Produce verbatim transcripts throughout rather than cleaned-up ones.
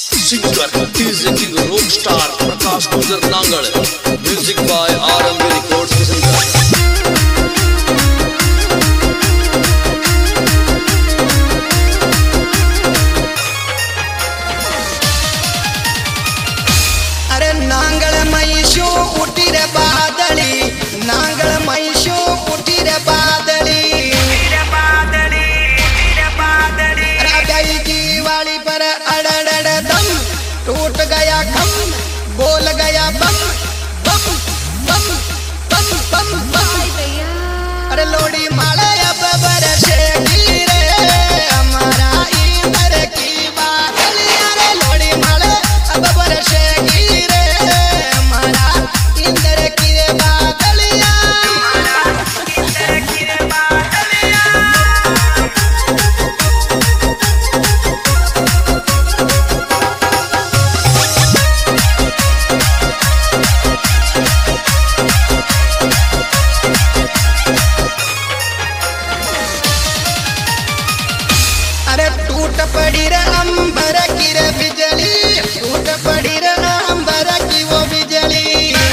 Singer is a king rock star Prakash Gujar Nangal. Music by R M B Records Kisangarh. अरे नांगल महिषो उठी रे बादली, नांगल महिषो उठी रे बादली, राजाई की वाली पर अड़ड़ दम टूट गया खम, बोल गया बम बम बम बम बम बम। अरे लोड़ी माले अब बरसेगी रे हमारा इंदर की बादली, अरे लोड़ी माले अब बरसेगी रे हमारा इंदर की बादलियां। अरे टूट पड़ी रे अंबर की रे बिजली, टूट पड़ी रे अंबर की वो बिजली,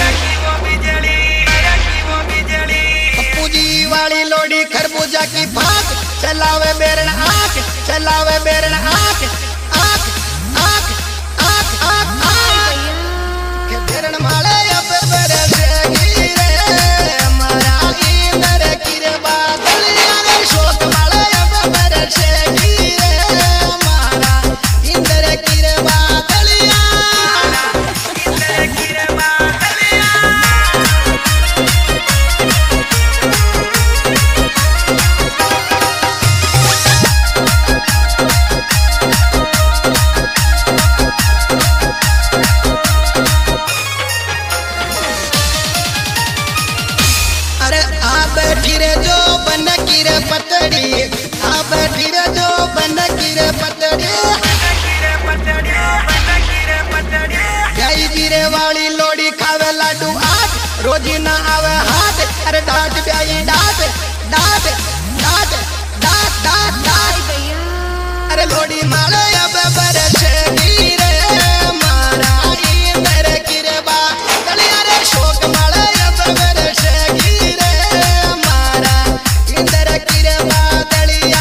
पप्पू जी वाली लोडी खरबूजा की फाक, चलावे बेरन आंख, चलावे बेरन आंख आंख आंख आंख आंख आंख के बेरन माले अब बरसेगी रे हमारा इंदर की रे बादलियां, रे शोक माले अब बरसेगी रे हमारा इंदर की रे बादलियां। अरे आ बैठी रे जो बन की रे पतड़ी, आ बैठी रे जो बन की रे पतड़ी, जय जीरे वाली लोड़ी खावे लाडू आठ, रोजी ना आवे हाथ, अरे डांट ब्याई डांट डांट डांट डांट डांट डांट। अरे लोड़ी माले अब बरसेगी रे हमारा इंदर की रे बादलियां, रे शोक माले अब बरसेगी रे हमारा इंदर की रे बादलियां।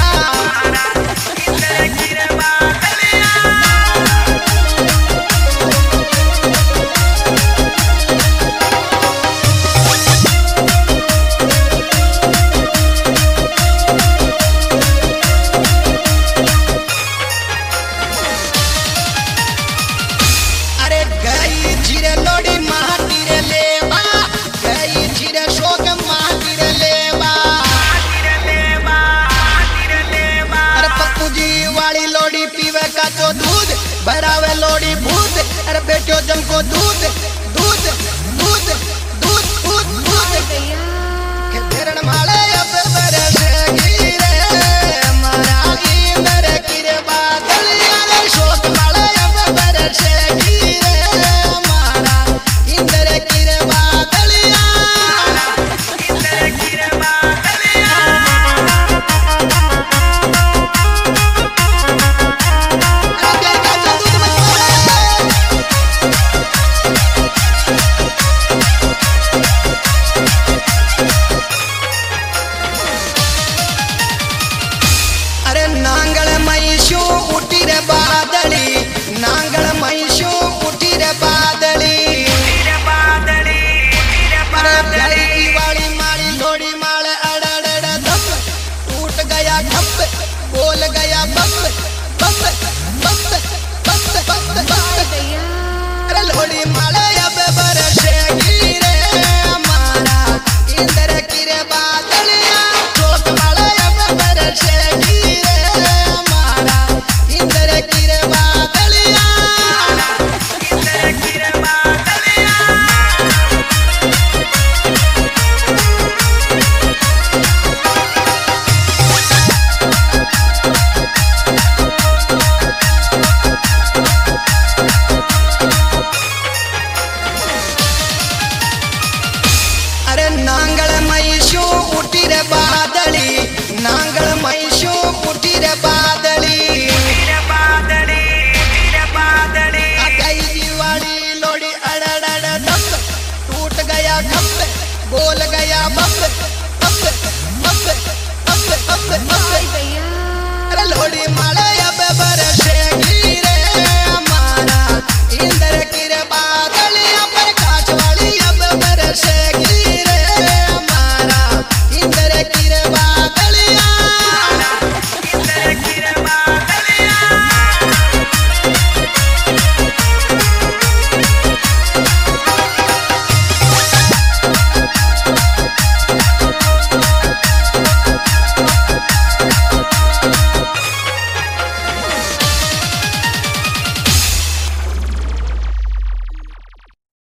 अरे गई जीरे लोड़ी माटी रे लेवा, गई जीरे शोक माटी रे लेवा, अरे पप्पू जी वाली लोड़ी पीवे का तो दूध, भरावे लोड़ी भूत, अरे बेटियों जम को दूध